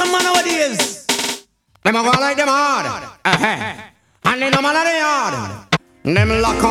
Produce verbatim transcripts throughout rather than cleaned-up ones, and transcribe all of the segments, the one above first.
some man nowadays. Them a go like them hard, uh-huh. And they no man a they hard. Them lock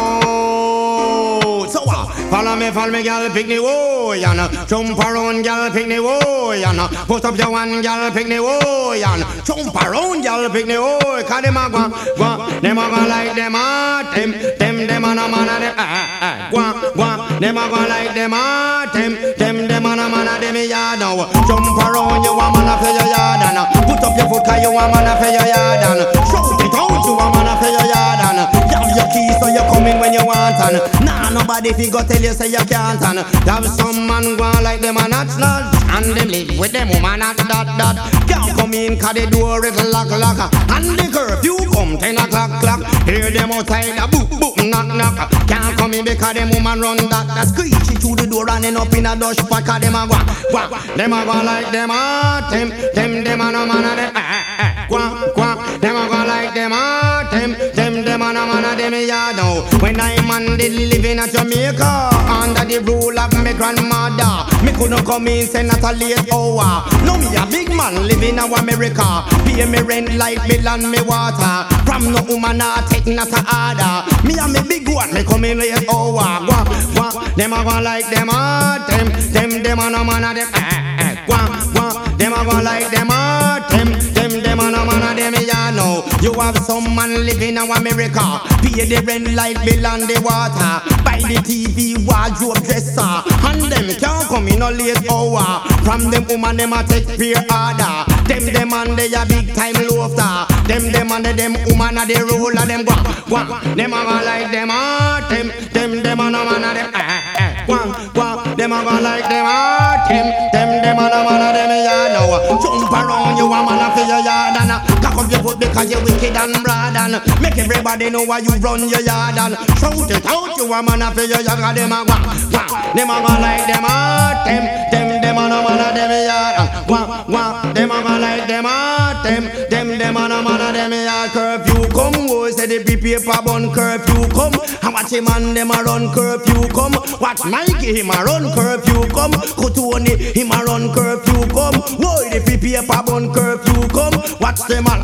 out. So what? Uh, follow me, follow me, girl, pick me, oh, yana. Jump around, girl, pick me, oh, yana. Put up your one, girl, pick me, oh, yana. Jump around, girl, pick me, oh. Cause them a go, go. Them a go like them hard. Them, them, them a no man a them, ah, ah, go, go. Them a go like them hard. Them, them, them a no man a them yard now. Jump around, you a man a for your yard, and put up your foot, cause you a man a for your yard, and shout it out, you a man a for your yard, and your keys so you come in when you want and nah nobody fi go tell you say you can't and have some man go like them a natural and them live with them woman at that that can't come in cause the door is lock lock and the curfew come ten o'clock clock hear them outside a boop boop knock knock can't come in because them woman run that that screechy through the door and end up in a dust pot cause them a go go them a go like them a them them them a no man a them go go them a go like them a them them them a no man a them yard now. When I man did living at Jamaica under the rule of my grandmother, me couldn't come in say not a late hour. No me a big man living in America, pay me rent, light bill and me water. From no woman I take not a order. Me and me big one me come in late hour. Go go, them a go like them a them them them a no man a them. Go go, them a go like them a them them them a no man a them yard now. You have some man living in America, pay the rent, light bill and the water, buy the T V, wardrobe, dresser, and them can't come in no late hour. From them woman them a take peer order. Them them and they a big time loafer. Them them and them woman a the roll of them go go. Them a go like them a them them them a no man a them go go. Them a go like them a them them them a no man a them yard now. Jump around you a man a for your yard and cock up your foot because you wicked and broad and make everybody know why you run your yard and shout it out. You a man a for your yard and them a go go. Them a go like them a them them them a no man a them yard and go go. Them a go like them a them them them a no man a them yard. Curfew come, oh say the paper bun curfew come. And watch him and them a run curfew come. Watch Mikey him a run curfew come. Kutoni him a run curfew come. Whoa the paper bun curfew come. Watch them all.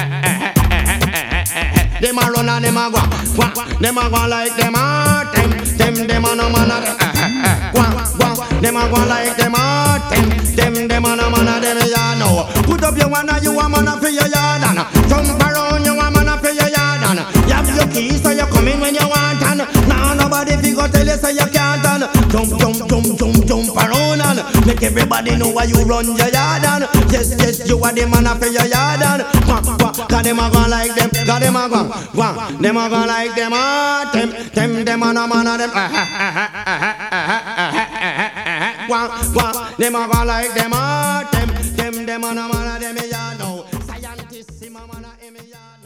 Them a run and them a go, go. Them a go like them a them, them them a no man a them, go go. Them a go like them a them, them them a no man a them yard now. Put up your one and you a man a for your yard and jump around you a man a for your yard and you have your keys so you come in when you want and now nobody fi go tell you say you can't and jump jump jump jump jump around and make everybody know why you run your yard and yes yes you are the man a for your yard and go go. Cause them a go like them, cause them a go go. Them a go like them a them them them a no man a them go go. Them a go like them a them them them a no man a them yard now. Scientists him a man a him yard.